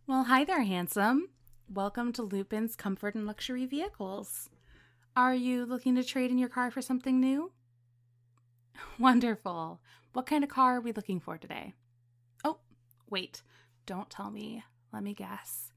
Well, hi there, handsome. Welcome to Lupin's Comfort and Luxury Vehicles. Are you looking to trade in your car for something new? Wonderful. What kind of car are we looking for today? Oh, wait. Don't tell me. Let me guess.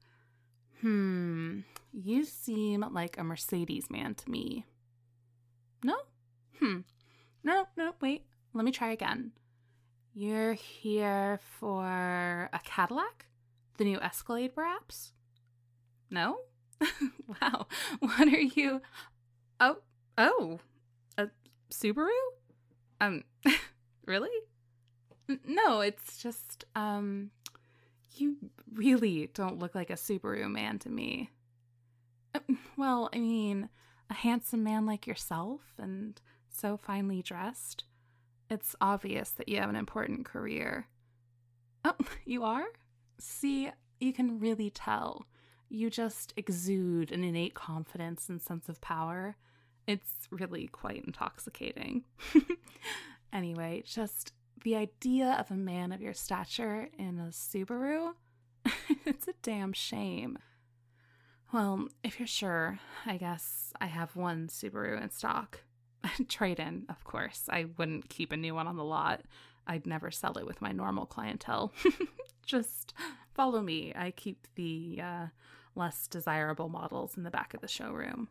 You seem like a Mercedes man to me. No? No, wait. Let me try again. You're here for a Cadillac? The new Escalade, perhaps? No? Wow. What are you? Oh, a Subaru? Um, really? No, it's just, you really don't look like a Subaru man to me. Well, I mean, a handsome man like yourself and so finely dressed. It's obvious that you have an important career. Oh, you are? See, you can really tell. You just exude an innate confidence and sense of power. It's really quite intoxicating. Anyway, just the idea of a man of your stature in a Subaru, it's a damn shame. Well, if you're sure, I guess I have one Subaru in stock. Trade-in, of course. I wouldn't keep a new one on the lot. I'd never sell it with my normal clientele. Just follow me. I keep the less desirable models in the back of the showroom.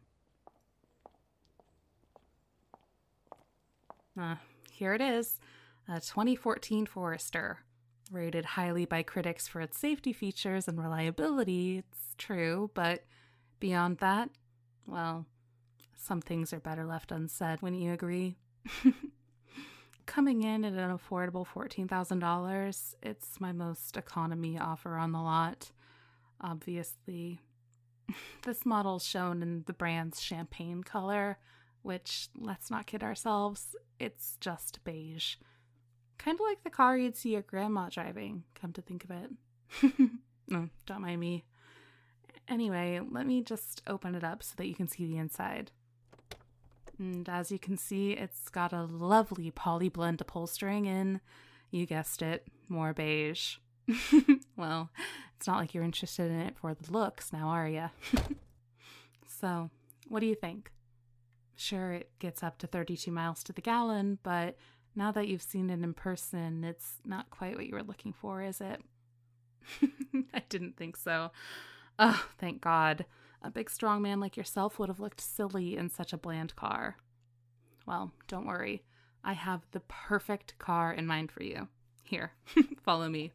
Here it is, a 2014 Forester. Rated highly by critics for its safety features and reliability, it's true, but beyond that, well, some things are better left unsaid, wouldn't you agree? Coming in at an affordable $14,000, it's my most economy offer on the lot. Obviously, this model's shown in the brand's champagne color, which, let's not kid ourselves, it's just beige. Kind of like the car you'd see your grandma driving, come to think of it. No, don't mind me. Anyway, let me just open it up so that you can see the inside. And as you can see, it's got a lovely poly blend upholstering in, you guessed it, more beige. Well, it's not like you're interested in it for the looks now, are you? So, what do you think? Sure, it gets up to 32 miles to the gallon, but now that you've seen it in person, it's not quite what you were looking for, is it? I didn't think so. Oh, thank God. A big strong man like yourself would have looked silly in such a bland car. Well, don't worry. I have the perfect car in mind for you. Here, follow me.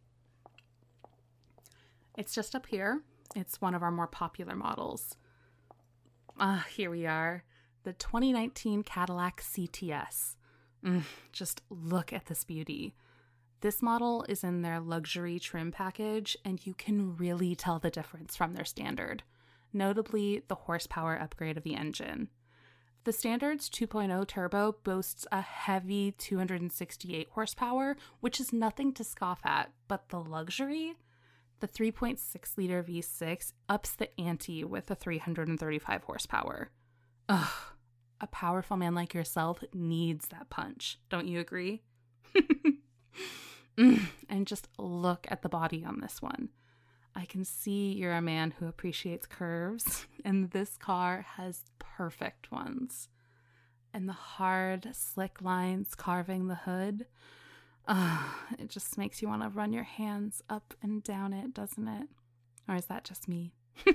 It's just up here. It's one of our more popular models. Here we are. The 2019 Cadillac CTS. Just look at this beauty. This model is in their luxury trim package, and you can really tell the difference from their standard, notably the horsepower upgrade of the engine. The standard's 2.0 turbo boasts a heavy 268 horsepower, which is nothing to scoff at, but the luxury, the 3.6-liter V6 ups the ante with a 335 horsepower. Ugh, a powerful man like yourself needs that punch. Don't you agree? And just look at the body on this one. I can see you're a man who appreciates curves, and this car has perfect ones. And the hard, slick lines carving the hood, it just makes you want to run your hands up and down it, doesn't it? Or is that just me?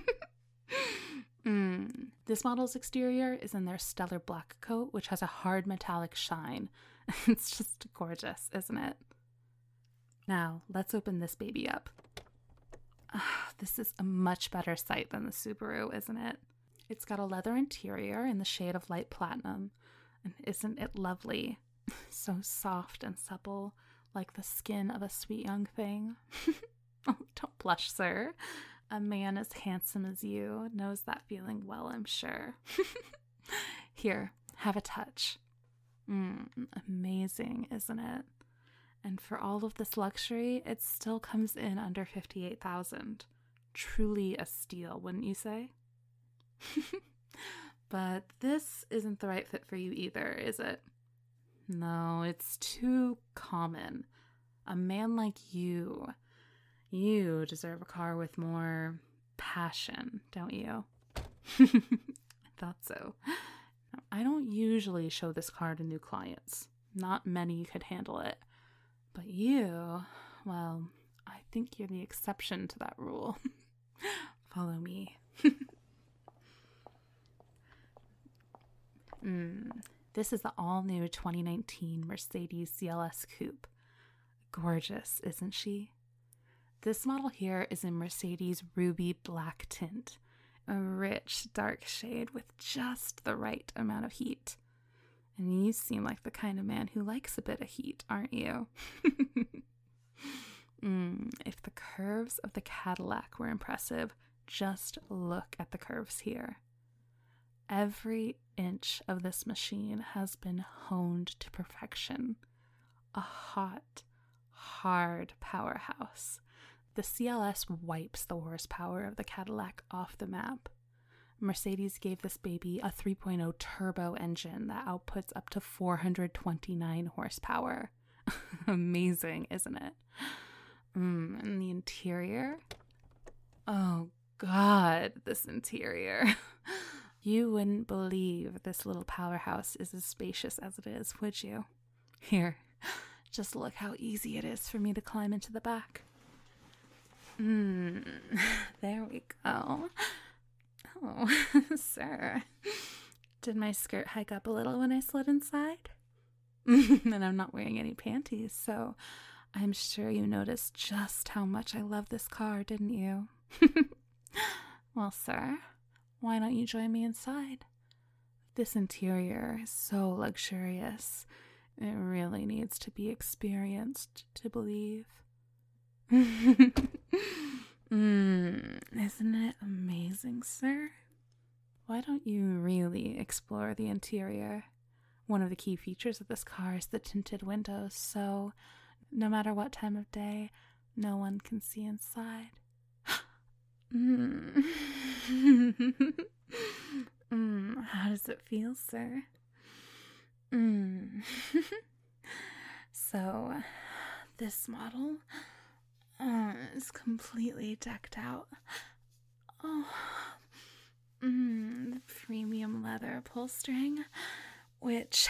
This model's exterior is in their stellar black coat, which has a hard metallic shine. It's just gorgeous, isn't it? Now, let's open this baby up. This is a much better sight than the Subaru, isn't it? It's got a leather interior in the shade of light platinum. And isn't it lovely? So soft and supple, like the skin of a sweet young thing. Oh, don't blush, sir. A man as handsome as you knows that feeling well, I'm sure. Here, have a touch. Amazing, isn't it? And for all of this luxury, it still comes in under $58,000. Truly a steal, wouldn't you say? But this isn't the right fit for you either, is it? No, it's too common. A man like you, You deserve a car with more passion, don't you? I thought so. Now, I don't usually show this car to new clients. Not many could handle it. But you, well, I think you're the exception to that rule. Follow me. This is the all-new 2019 Mercedes CLS Coupe. Gorgeous, isn't she? This model here is in Mercedes Ruby Black tint, a rich, dark shade with just the right amount of heat. And you seem like the kind of man who likes a bit of heat, aren't you? If the curves of the Cadillac were impressive, just look at the curves here. Every inch of this machine has been honed to perfection. A hot, hard powerhouse. The CLS wipes the horsepower of the Cadillac off the map. Mercedes gave this baby a 3.0 turbo engine that outputs up to 429 horsepower. Amazing, isn't it? And the interior? Oh God, this interior. You wouldn't believe this little powerhouse is as spacious as it is, would you? Here, just look how easy it is for me to climb into the back. There we go. Oh, sir. Did my skirt hike up a little when I slid inside? And I'm not wearing any panties, so I'm sure you noticed just how much I love this car, didn't you? Well, sir, why don't you join me inside? This interior is so luxurious. It really needs to be experienced to believe. Isn't it amazing, sir? Why don't you really explore the interior? One of the key features of this car is the tinted windows, so no matter what time of day, no one can see inside. How does it feel, sir? So, this model is completely decked out. The premium leather upholstering, which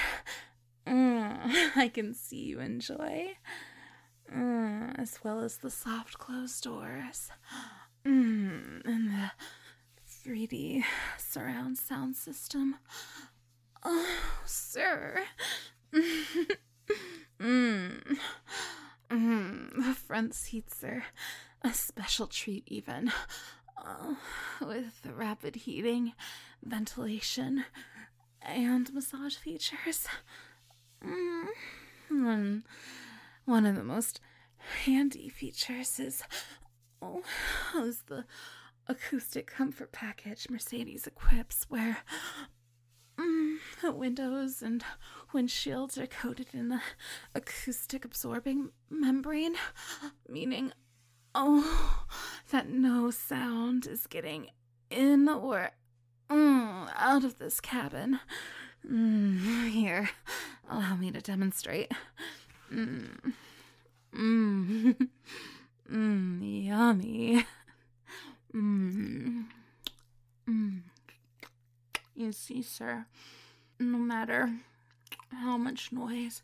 I can see you enjoy, as well as the soft closed doors, and the 3D surround sound system. Oh, sir. The front seats are a special treat even, with rapid heating, ventilation, and massage features. One of the most handy features is the acoustic comfort package Mercedes equips, where windows and windshields are coated in the acoustic absorbing membrane, meaning that no sound is getting in or out of this cabin. Here, allow me to demonstrate. Yummy. You see, sir, no matter how much noise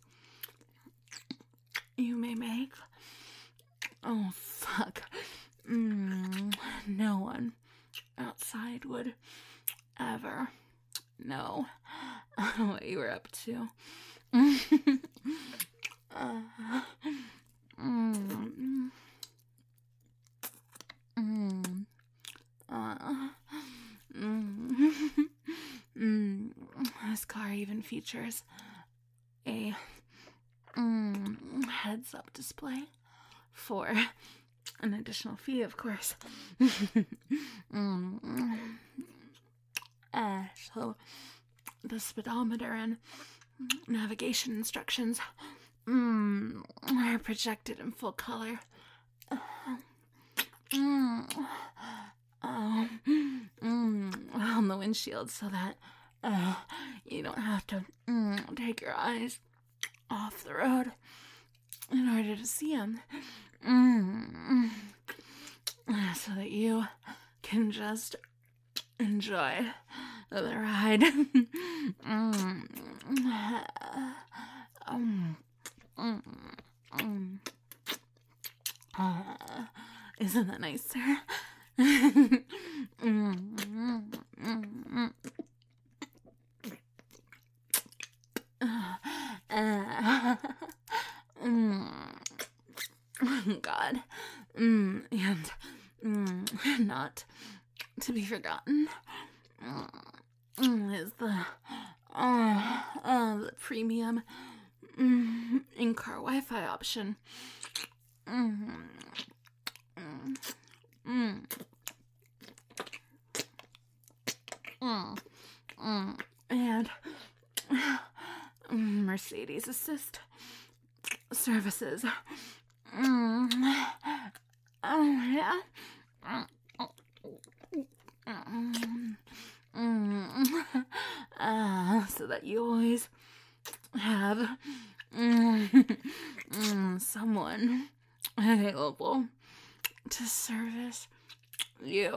you may make, no one outside would ever know what you were up to. This car even features a heads-up display for an additional fee, of course. So the speedometer and navigation instructions are projected in full color. On the windshield, so that you don't have to take your eyes off the road in order to see them. so that you can just enjoy the ride. Isn't that nice, sir? God. And not to be forgotten is the premium in-car Wi-Fi option. And Mercedes Assist services. Yeah. So that you always have someone available to service you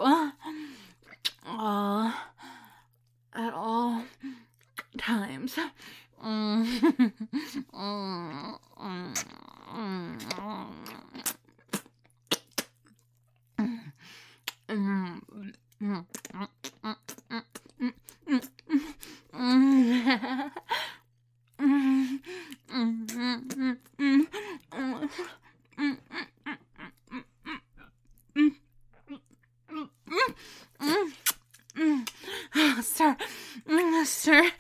at all times. Sir, sir.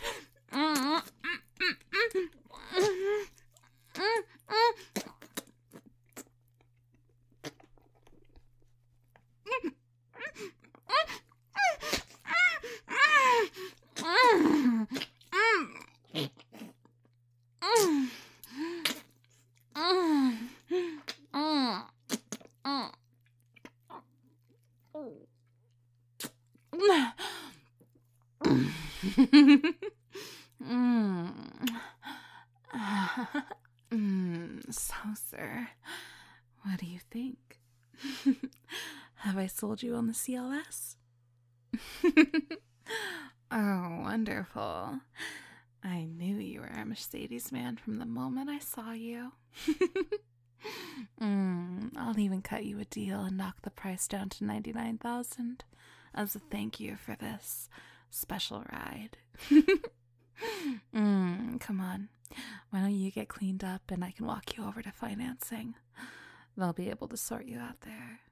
So, sir, what do you think? Have I sold you on the CLS? Oh, wonderful. I knew you were a Mercedes man from the moment I saw you. I'll even cut you a deal and knock the price down to $99,000 as a thank you for this special ride. Come on. Why don't you get cleaned up and I can walk you over to financing? They'll be able to sort you out there.